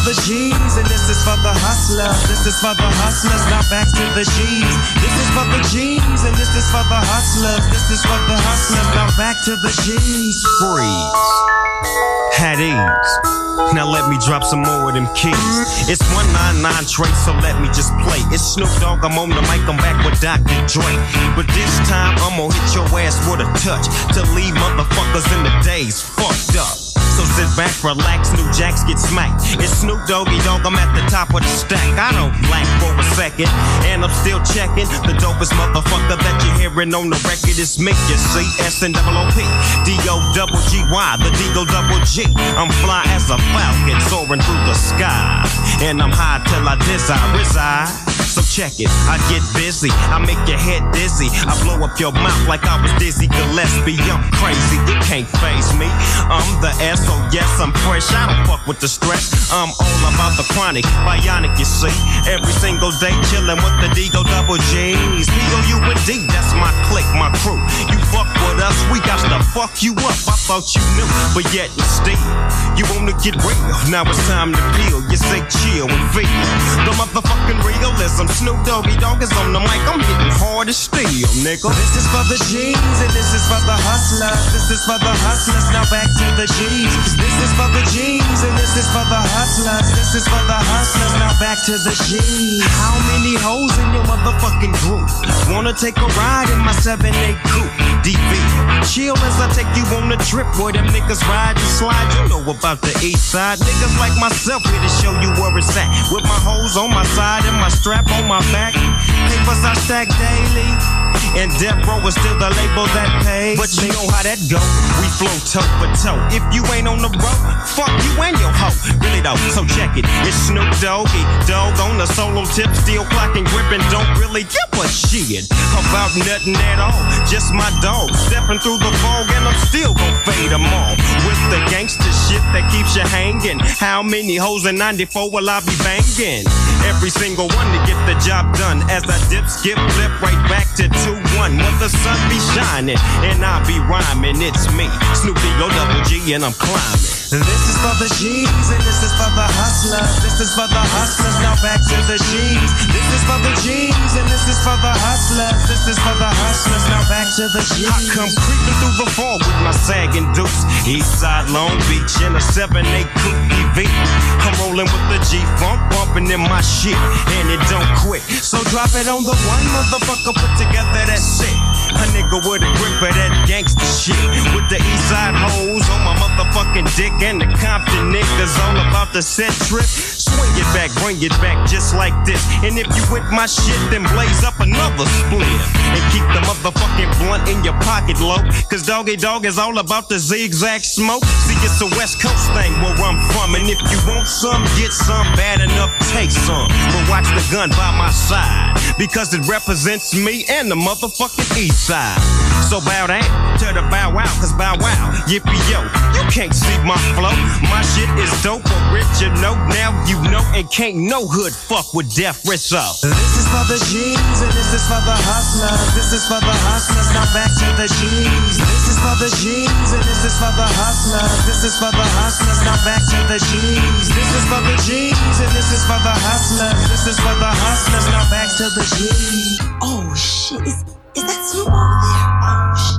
the G's and this is for the hustlers. This is for the hustlers, now back to the G's. This is for the G's and this is for the hustlers. This is for the hustlers, now back to the G's. Freeze. Had ease. Now let me drop some more of them keys. It's 199 Trace, so let me just play. It's Snoop Dogg, I'm on the mic, I'm back with Dr. Dre. But this time I'm gonna hit your ass with a touch to leave motherfuckers in the days fucked up. So sit back, relax, New Jacks get smacked. It's Snoop Doggy Dogg, I'm at the top of the stack. I don't lack for a second, and I'm still checking. The dopest motherfucker that you're hearing on the record is me, you see. S-N-O-O-P, D-O-double-G-Y, the D-O-double-G. I'm fly as a falcon, soaring through the sky. And I'm high till I reside. So check it, I get busy, I make your head dizzy. I blow up your mouth like I was Dizzy Gillespie. I'm crazy, you can't faze me. I'm the S, so yes, I'm fresh. I don't fuck with the stress. I'm all about the chronic, bionic, you see. Every single day chillin' with the D-O double G's. P-O-U-N-D, that's my clique, my crew. You fuck with us, we got to fuck you up. I thought you knew, but yet and still, you wanna get real. Now it's time to peel. You say chill and feel the motherfucking realism. Snoop Doggy Dogg is on the mic, I'm hitting hard as steel, nigga. This is for the G's and this is for the hustlers. This is for the hustlers, now back to the G's. This is for the G's and this is for the hustlers. This is for the hustlers, now back to the G's. How many hoes in your motherfucking group wanna take a ride in my 7-8 coupe? DV, chill as I take you on a trip where them niggas ride and slide. You know about the east side. Niggas like myself here to show you where it's at. With my hoes on my side and my strap on my back. Papers I stack daily, and Death Row is still the label that pays. But you know how that go, we flow toe for toe. If you ain't on the road, fuck you and your hoe. Really though, so check it, it's Snoop Doggy Dogg on the solo tip, still clocking, gripping, don't really give a shit about nothing at all. Just my dog, stepping through the fog and I'm still gon' fade them all. With the gangster shit that keeps you hanging. How many hoes in 94 will I be banging? Every single one to get the job done. As I dip, skip, flip right back to 2-1. When the sun be shining and I be rhyming, it's me, Snoopy O-double-G, and I'm climbing. This is for the G's and this is for the hustlers. This is for the hustlers, now back to the G's. This is for the G's and this is for the hustlers. This is for the hustlers, now back to the G's. I come creeping through the fall with my sagging deuce. Eastside Long Beach in a 7-8 coupe EV. I'm rolling with the G-Funk, bumping in my shit, and it don't quit. So drop it on the one motherfucker put together, that's it. A nigga with a grip of that gangster shit. With the Eastside hoes on my motherfucking dick. And the Compton niggas all about the set trip. Swing it back, bring it back just like this. And if you with my shit, then blaze up another split. And keep the motherfucking blunt in your pocket low. Cause Doggy Dogg is all about the zigzag smoke. See, it's a West Coast thing where I'm from. And if you want some, get some. Bad enough, take some. But watch the gun by my side. Because it represents me and the motherfucking East Side. So bow down to the bow wow, cause bow wow, yippee yo, you can't see my flow. My shit is dope, original, now you know, and can't no hood fuck with Death Rizzo. This is for the G's and this is for the hustlers. This is for the hustlers, now back to the G's. This is for the G's and this is for the hustlers. This is for the hustlers, now back to the G's. This is for the G's and this is for the hustlers. This is for the hustlers, now back to the G's. Oh shit, is that Snoop over there? Oh shit.